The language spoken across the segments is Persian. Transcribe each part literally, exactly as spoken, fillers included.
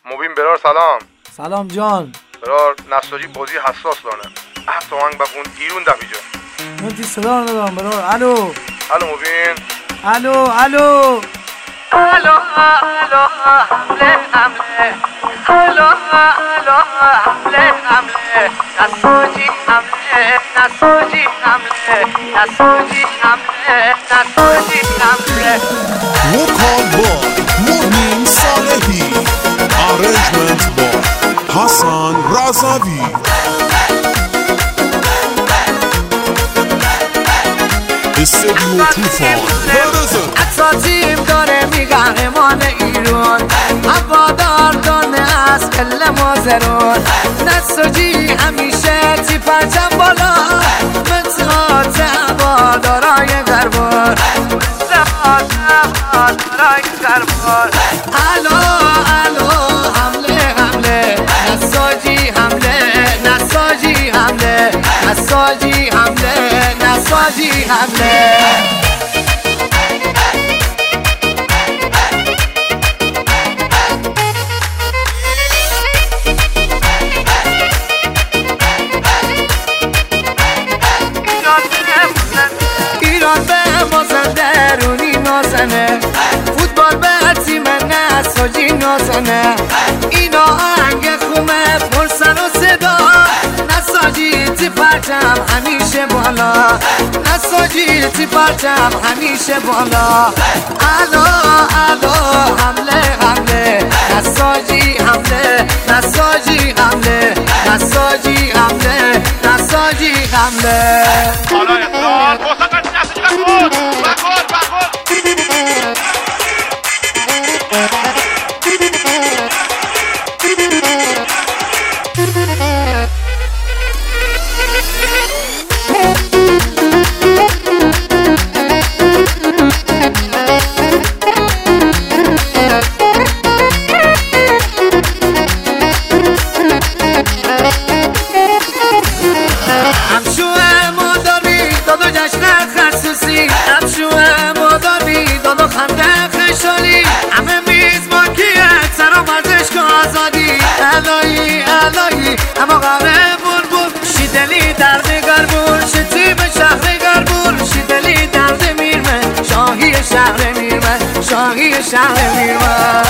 مبین برار سلام. سلام جان. برار نساجی بازی حساس لانه. اه تو هنگ بخون ایرون دفیجا. من صدا ندارم برار. الو. الو مبین. الو الو. الو الو حمله حمله. الو الو حمله حمله. نساجی حمله نساجی حمله نساجی حمله نساجی حمله. وکال با مبین صالحی. Arrangement با حسن رضوی. استودیو طوفان پرزنت. اساتیم داره میگه ایران هوادار دانه از کل مازرون. نساجی همیشه تی پرچم بالا متعات هوادارای گربار متعات هوادارای گربار. الو الو حمله حمله نساجی حمله نساجی حمله نساجی حمله نساجی حمله. ایران به مازندرونی نازنه فوتبال به تیم نساجی نازنه. اینا آهنگ خومه پر سر و صدا نساجی تی پرچم همیشه بالا نساجی تی پرچم همیشه بالا. الو الو حمله حمله نساجی حمله نساجی حمله نساجی حمله نساجی حمله. حالا اصرار مسقط نساجی بخور بخور بخور. همه میز با کیه سر و مرزش که آزادی الهی الهی اما قوه بول شیدلی درد گربور شتی به شهر گربور شیدلی درد میرمه شاهی شهر میرمه شاهی شهر میرمه.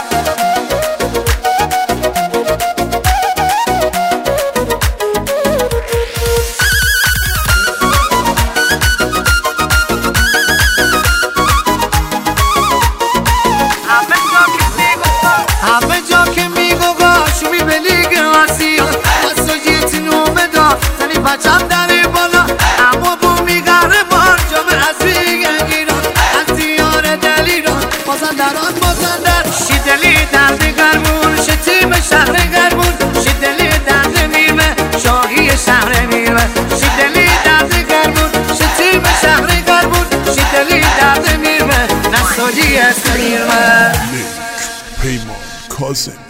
همه جا که میگو گاش میبلیگ آسیا نساجی تی نومه دا تنی بچم داری بالا اما بو میگره بار جامعه از بیگه ایران از دیار دل ایران مازندران مازندر شیدلی درد گرمون شتی به شهر گرمون شیدلی درد میرمه شاهی شهر میرمه شیدلی درد گرمون شتی به شهر گرمون شیدلی درد میرمه نساجی است میرمه. پیمان کاظم.